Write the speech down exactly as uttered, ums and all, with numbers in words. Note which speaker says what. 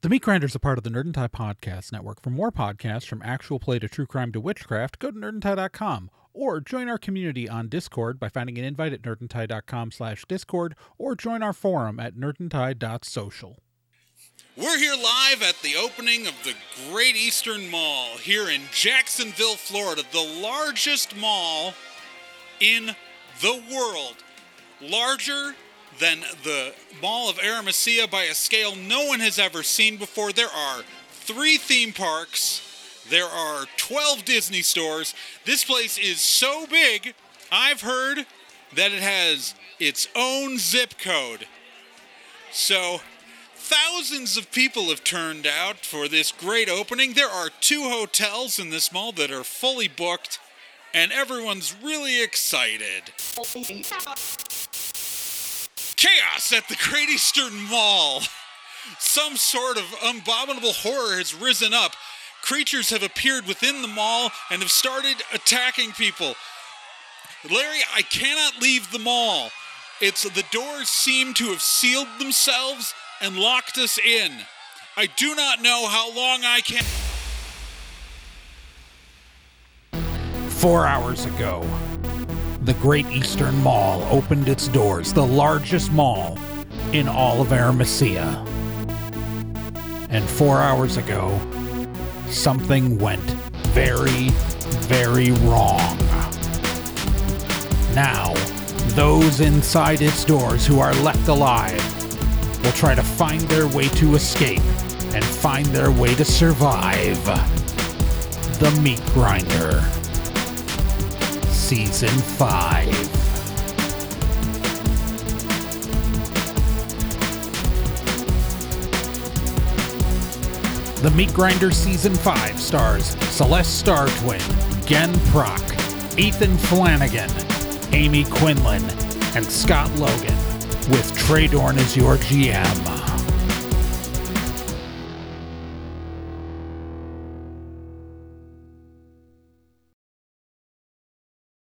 Speaker 1: The Meat Grinder is a part of the Nerd and Tie Podcast Network. For more podcasts from actual play to true crime to witchcraft, go to nerd and tie dot com or join our community on Discord by finding an invite at nerd and tie dot com slash discord or join our forum at nerd and tie dot social.
Speaker 2: We're here live at the opening of the Great Eastern Mall here in Jacksonville, Florida, the largest mall in the world. Larger than the Mall of Arimathea by a scale no one has ever seen before. There are three theme parks. There are twelve Disney stores. This place is so big, I've heard that it has its own zip code. So, thousands of people have turned out for this great opening. There are two hotels in this mall that are fully booked, and everyone's really excited. Chaos at the Great Eastern Mall. Some sort of abominable horror has risen up. Creatures have appeared within the mall and have started attacking people. Larry, I cannot leave the mall. It's the doors seem to have sealed themselves and locked us in. I do not know how long I can...
Speaker 1: Four hours ago, the Great Eastern Mall opened its doors, the largest mall in all of Arimathea. And four hours ago, something went very, very wrong. Now, those inside its doors who are left alive will try to find their way to escape and find their way to survive. The Meat Grinder. Season five. The Meat Grinder Season five stars Celeste Startwin, Gen Proc, Ethan Flanagan, Amy Quinlan, and Scott Logan, with Trey Dorn as your G M.